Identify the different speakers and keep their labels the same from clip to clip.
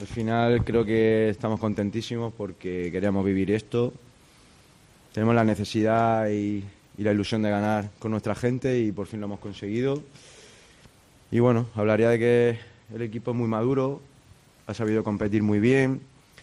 Speaker 1: al final creo que estamos contentísimos porque queríamos vivir esto. Tenemos la necesidad y la ilusión de ganar con nuestra gente y por fin lo hemos conseguido. Y bueno, hablaría de que el equipo es muy maduro, ha sabido competir muy bien,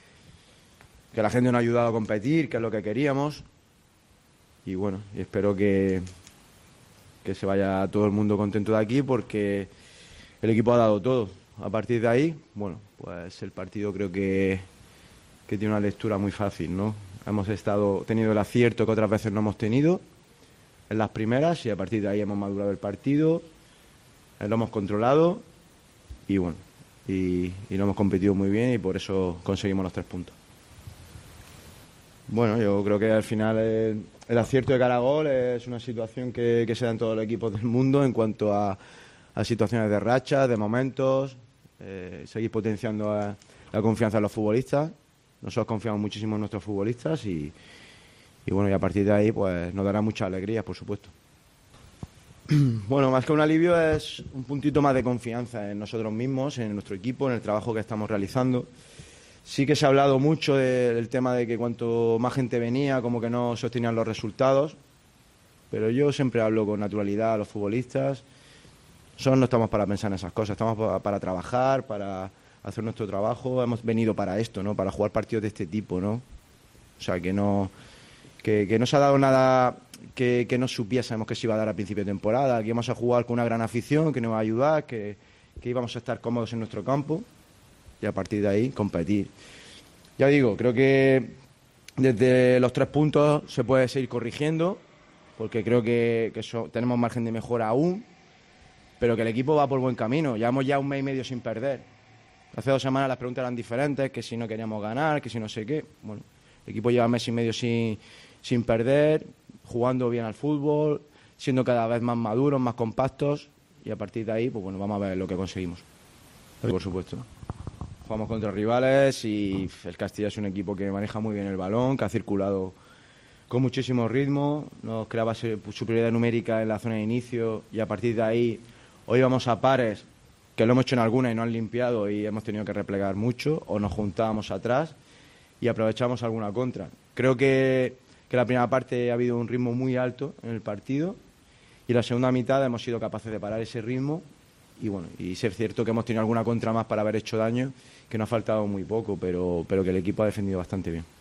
Speaker 1: que la gente nos ha ayudado a competir, que es lo que queríamos. Y bueno, y espero que se vaya todo el mundo contento de aquí porque el equipo ha dado todo. A partir de ahí, bueno, pues el partido creo que tiene una lectura muy fácil, ¿no? Hemos tenido el acierto que otras veces no hemos tenido en las primeras y a partir de ahí hemos madurado el partido, lo hemos controlado y bueno, y lo hemos competido muy bien y por eso conseguimos los 3 puntos. Bueno, yo creo que al final el acierto de cara a gol es una situación que se da en todos los equipos del mundo en cuanto a situaciones de rachas, de momentos, seguir potenciando la confianza de los futbolistas. Nosotros confiamos muchísimo en nuestros futbolistas y bueno, y a partir de ahí pues nos dará mucha alegría, por supuesto. Bueno, más que un alivio es un puntito más de confianza en nosotros mismos, en nuestro equipo, en el trabajo que estamos realizando. Sí que se ha hablado mucho del tema de que cuanto más gente venía, como que no sostenían los resultados, pero yo siempre hablo con naturalidad a los futbolistas. Nosotros no estamos para pensar en esas cosas, estamos para trabajar, para hacer nuestro trabajo. Hemos venido para esto, ¿no? Para jugar partidos de este tipo, ¿no? O sea, que no se ha dado nada que no supiésemos que se iba a dar a principio de temporada, que íbamos a jugar con una gran afición, que nos va a ayudar, que íbamos a estar cómodos en nuestro campo y a partir de ahí competir. Ya digo, creo que desde los 3 puntos se puede seguir corrigiendo, porque creo que tenemos margen de mejora aún, pero que el equipo va por buen camino. Llevamos ya 1 mes y medio sin perder. Hace 2 semanas las preguntas eran diferentes, que si no queríamos ganar, que si no sé qué. Bueno, el equipo lleva 1 mes y medio sin perder, jugando bien al fútbol, siendo cada vez más maduros, más compactos, y a partir de ahí, pues bueno, vamos a ver lo que conseguimos. Por supuesto. Jugamos contra rivales y el Castilla es un equipo que maneja muy bien el balón, que ha circulado con muchísimo ritmo, nos creaba superioridad numérica en la zona de inicio y a partir de ahí hoy vamos a pares, que lo hemos hecho en alguna y no han limpiado y hemos tenido que replegar mucho, o nos juntábamos atrás y aprovechamos alguna contra. Creo que la primera parte ha habido un ritmo muy alto en el partido y la segunda mitad hemos sido capaces de parar ese ritmo y bueno, y es cierto que hemos tenido alguna contra más para haber hecho daño, que nos ha faltado muy poco, pero que el equipo ha defendido bastante bien.